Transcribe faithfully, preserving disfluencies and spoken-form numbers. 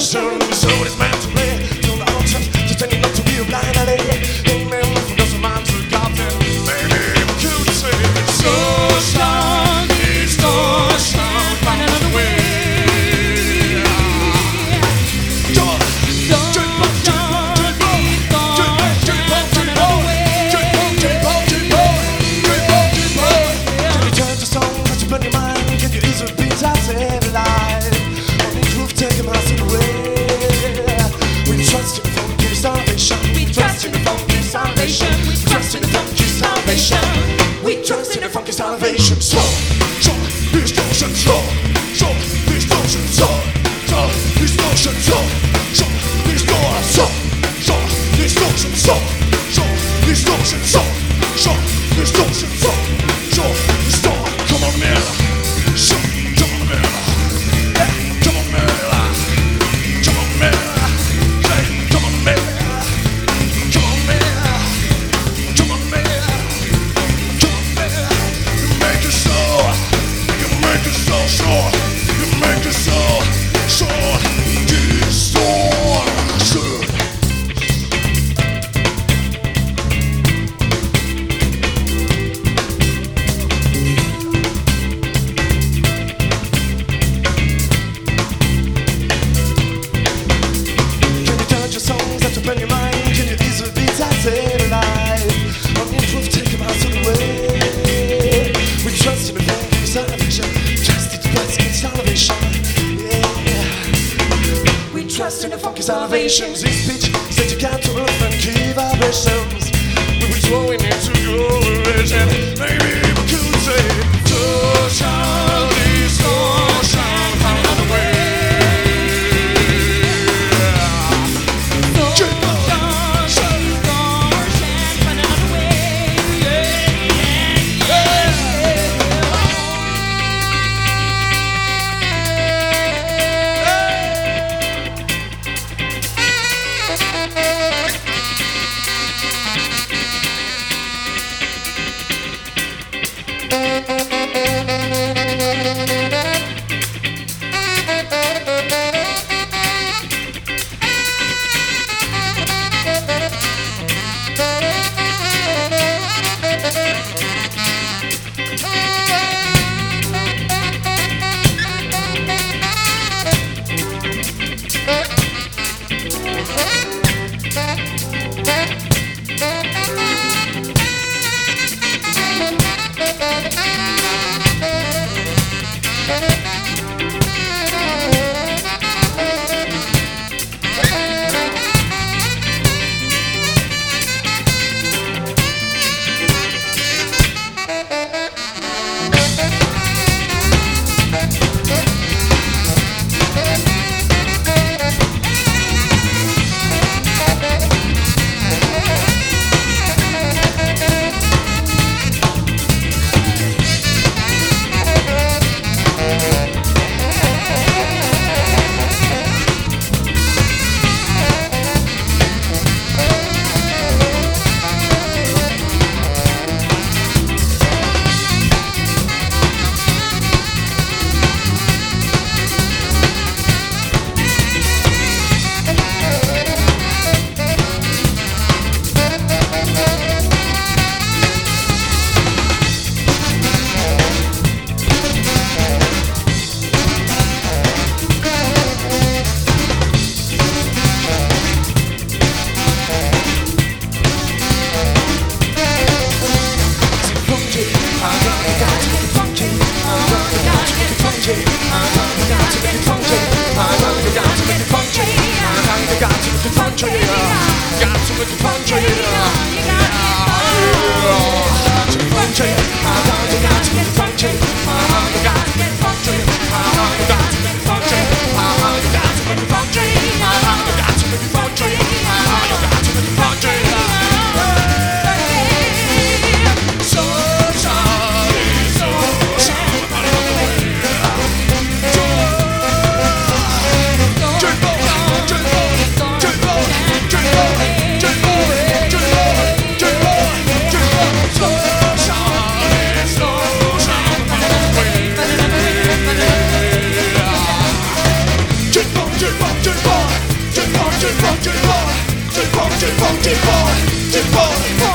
passion. So it's meant to play. Don't know just pretending not to be a blind alley. Ain't man who doesn't mind to goddamn. Maybe we could say so strong, distortion, find another way. We trust in the funky salvation. So, so, distortion, so, so, distortion, so, so, distortion, so, so, distortion, so, so, distortion, so, so, distortion, so, so, distortion, so, so, distortion. Come on, man. So, come on, man. Hey, come on, man. Come on, man. Hey, come on, man. Come on, man. Come on, man. Make it so sure, you make it so sure, distortion. Can you touch your songs that open your mind? Can you ease the beats I say alive? On your proof, take them out of the way. We trust in the funky salvation. Salvation, yeah. We trust in the funky salvations. This pitch set you down to earth funky vibrations. We were throwing into glorification. Maybe we could say, distortion, distortion, find another way. Turn J-Boy, J-Boy, J-Boy, J-Boy, J-Boy, J-Boy,